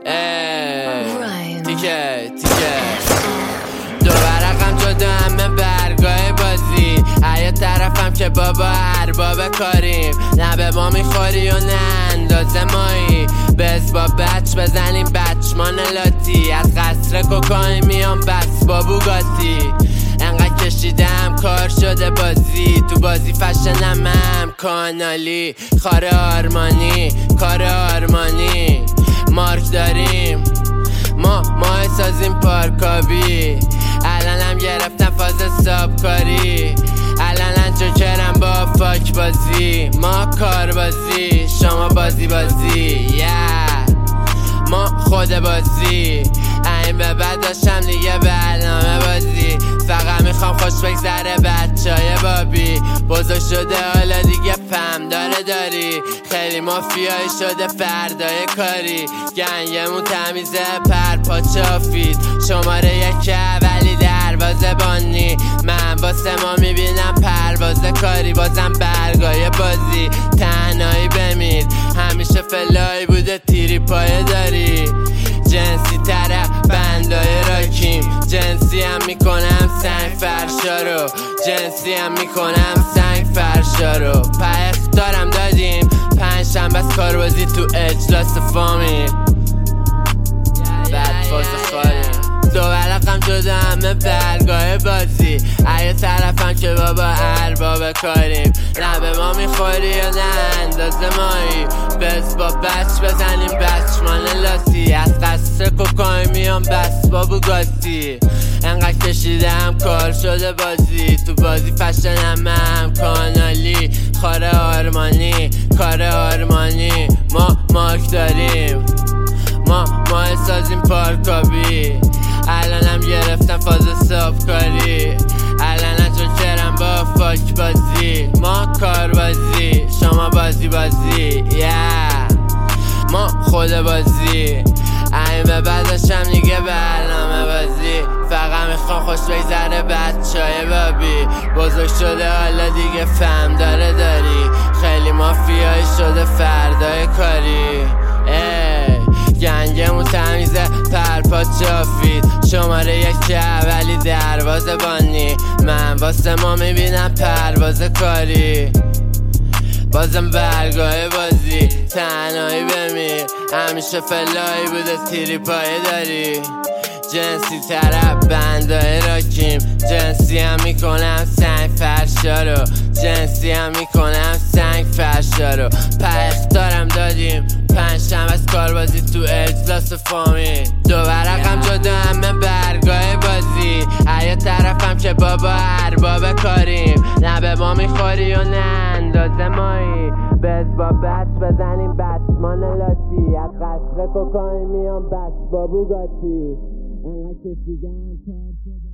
تیکه دو ورقم جدا همه برگاه بازی یه طرفم که بابا ارباب کاریم نه به ما میخوری و نه اندازه مایی بس با بچ بزنیم بچمان لاتی از قصر کوکائین میام بس با بوگاتی انقدر کشیدم کار شده بازی تو بازی فشنم هم کانالی خار آرمانی کار آرمانی مارک داریم ما سازیم پارکابی الانم گرفتم فاز سابکاری الانم جوکرم با فاک بازی ما کار بازی شما بازی ما خود بازی این به بعد داشتم دیگه برنامه بازی فقط میخوام خوش بگذره بچهای بابی بزرگ شده حالا دیگه فهم داری خیلی مافیایی شده فردای کاری گنگمون تمیزه پرپا چافید شماره یک ولی دروازه بانی من واسه ما میبینم پرواز کاری بازم برگای بازی تنهایی بمیر همیشه فلای بوده تیری پایه داری جنسی تره بندای راکیم جنسی هم میکنم سنگ فرشا رو جنسی هم میکنم سنگ فرشا رو اختارم دادیم پنجشنبه از کاربازی تو اجلاس فامیل بعد فاز خالی دو ورقم جدا همه برگاه بازی یه طرفم که بابا ارباب کاریم نه به ما میخوری یا نه اندازه مایی بس با بچ بزنیم بچمان لاتی از قصر کوکائین میام بس با بوگاتی انقدر کشیدم کار شده بازی تو بازی فشنم هم کانالی خار آرمانی کار آرمانی ما مارک داریم ما سازیم پارکابی الانم گرفتم فاز سابکاری الانم جوکرم با فاک بازی ما کار بازی شما بازی ما خود بازی این به بعد داشتم دیگه برنامه بازی فقط میخوام خوش بگذره بچهای بابی بزرگ شده حالا دیگه فهم داری خیلی مافیایی شده فردای کاری گنگمون تمیزه پرپا چافید شماره یک ولی دروازه بانی من واسه ما میبینم پرواز کاری بازم برگاه بازی تنهایی بمیر همیشه فلایی بوده تیری پایه داری جنسی طرف بندای راکیم جنسی هم میکنم سنگ فرشا رو جنسی هم میکنم سنگ فرشا رو اختارم دادیم پنجشنبه از کاربازی تو اجلاس فامیل دو ورقم جدا همه برگاه بازی یه طرفم که بابا ارباب کاریم نه به ما میخوری و نه اندازه مایی بس با بچ بزنیم بچمان لاتی از قصر کوکائین میام بس با بوگاتی انقدر کشیدم کار شده